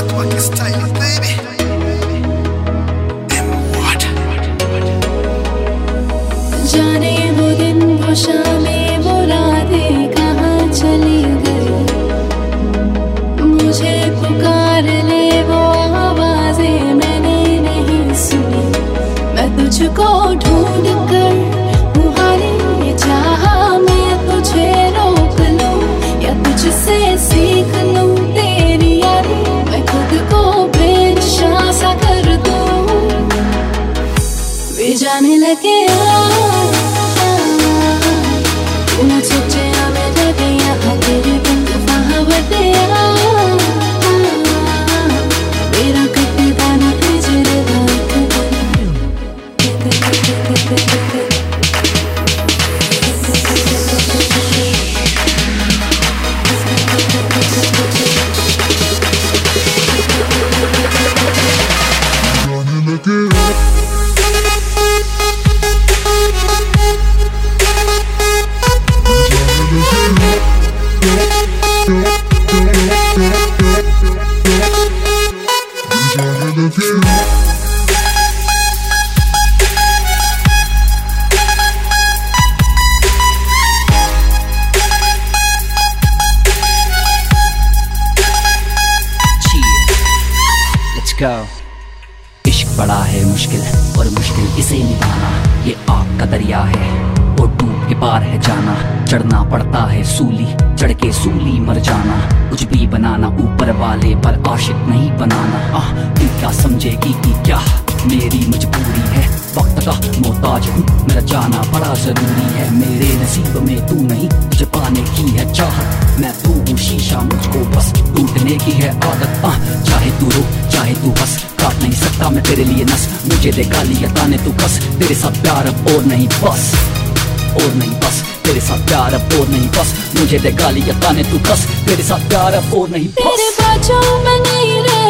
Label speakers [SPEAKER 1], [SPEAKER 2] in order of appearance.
[SPEAKER 1] Hot style, baby. M-What?
[SPEAKER 2] जाने वो दिन वो शामें वो रातें कहाँ चली गई, मुझे पुकार ले वो आवाजें मैंने नहीं सुनी। मैं तुझको ढूंढ कर हूँ हारे, ये चाहा मैं तुझे रोक लूं या तुझसे सीख लूं तेरी यारी। मैं खुद को बेनशा सा कर दूं, वे जाने लगे तू न सोचे मैं लगे यहाँ तेरे बिन वहावते मेरा कटता न हिजरदा
[SPEAKER 3] इश्क बड़ा है मुश्किल और मुश्किल इसे निभाना, ये आग का दरिया है और डूब के पार है जाना। चढ़ना पड़ता है सूली, चढ़ के सूली मर जाना। कुछ भी बनाना ऊपर वाले पर आशिक नहीं बनाना। तू क्या समझेगी कि क्या मेरी मजबूरी है, वक्त का मोहताज हूँ, मेरा जाना बड़ा जरूरी है। मेरे नसीब में तू नहीं, तुझे पाने की है चाहत। मैं तू हूँ शीशा, मुझको बस टूटने की है आदत। चाहे तू रो चाहे तू हंस, काट नहीं सकता मैं तेरे लिए नस। मुझे दे गाली या ताने तू कस, तेरे साथ प्यार अब और नहीं बस, और नहीं बस। तेरे साथ प्यार अब और नहीं बस, मुझे दे गाली या ताने तू कस। तेरे साथ प्यार अब और नहीं बस।
[SPEAKER 2] तेरे बाजू में नहीं रह